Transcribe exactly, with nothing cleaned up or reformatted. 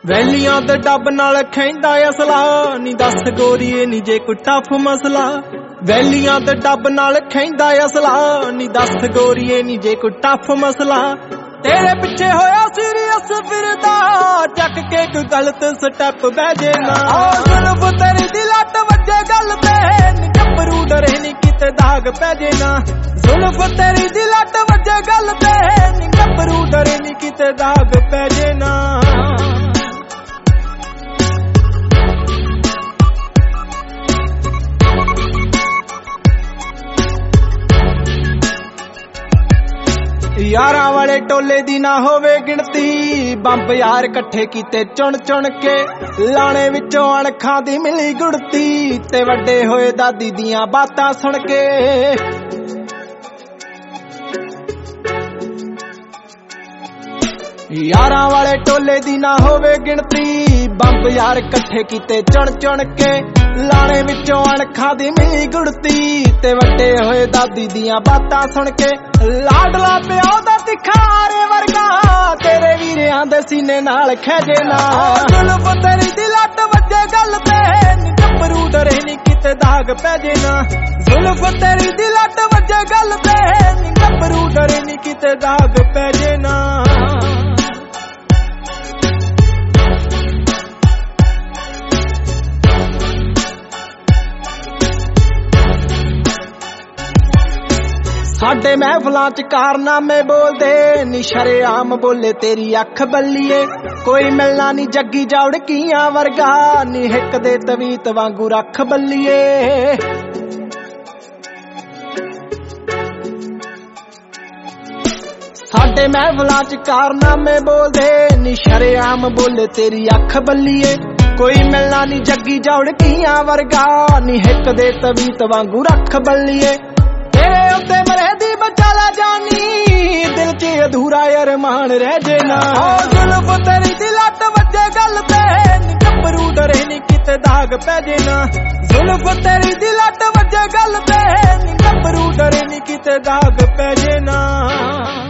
ਵੈਲੀਆਂ ਤੇ ਡੱਬ ਨਾਲ ਖੈਂਦਾ ਅਸਲਾ ਨੀ ਦੱਸ ਗੋਰੀਏ ਨੀ ਜੇ ਕੋਈ ਟਫ ਮਸਲਾ। ਵੈਲੀਆਂ ਤੇ ਡੱਬ ਨਾਲ ਖੈਂਦਾ ਅਸਲਾ ਨੀ ਦੱਸ ਗੋਰੀਏ ਨੀ ਜੇ ਕੋਈ ਟਫ ਮਸਲਾ। ਤੇਰੇ ਪਿੱਛੇ ਹੋਇਆ ਸੀਰੀਅਸ ਫਿਰਦਾ ਚੱਕ ਕੇ ਕੋਈ ਗਲਤ ਸਟੈਪ ਬਹਿ ਜੇ ਨਾ। ਜ਼ੁਲਫ ਤੇਰੀ ਦੀ ਲੱਟ ਵੱਜੇ ਗੱਲ ਤੇ ਨੀ ਗੱਭਰੂ ਡਰੇ ਨੀ ਕਿਤੇ ਦਾਗ ਪੈ ਜੇ ਨਾ। ਜ਼ੁਲਫ ਤੇਰੀ ਦੀ ਲੱਟ ਵੱਜੇ ਗੱਲ ਤੇ ਨੀ ਗੱਭਰੂ ਡਰੇ ਨੀ ਕਿਤੇ ਦਾਗ ਪੈ ਜੇ ਨਾ। यारां वाले टोले दी ना होवे गिणती बंब यार कट्ठे कीते चुन चुन के। लाणे विचों अणखां दी मिली गुड़ती ते वड्डे होए दादी दियां बातां सुन के। यारां वाले टोले दी ना होवे गिणती बंब यार कट्ठे कीते चुन चुन के। लाणे विचों अणखां दी मिली गुड़ती ते वड्डे होए दादी दियां बातां सुन के। लाडला पिओ दा तिखारे वर्गा तेरे वीरियां दे सीने नाल खैजे ना। जुल्फ तेरी दी लट वज्जे गल ते नी गभरू डरे नी किते दाग पै जे ना। जुल्फ तेरी दी लट वज्जे गल ते नी गभरू डरे नी किते दाग पै जे ना। साडे महफिलां च कारनामे बोलदे नी शरेआम बोले तेरी अख बल्लीए। कोई मिलना नी जग्गी जावड़कियां वर्गा नी हिक दे तवीत वांगू रख बल्लीए। साडे महफिलां च कारनामे बोलदे नी शरेआम बोले तेरी अख बल्लीए। कोई मिलना नी जग्गी जावड़कियां वर्गा नी हिक दे तवीत वांगू रख बल्लीए। तेरे उत्ते मरे दी बचाला जानी दिल च अधूरा अरमान रह जे ना। जुल्फ तेरी दी लट वज्जे गल ते नी गभरू डरे नी किते दाग पै जे ना। जुल्फ तेरी दी लट वज्जे गल ते नी गभरू डरे नी किते दाग पै जे ना।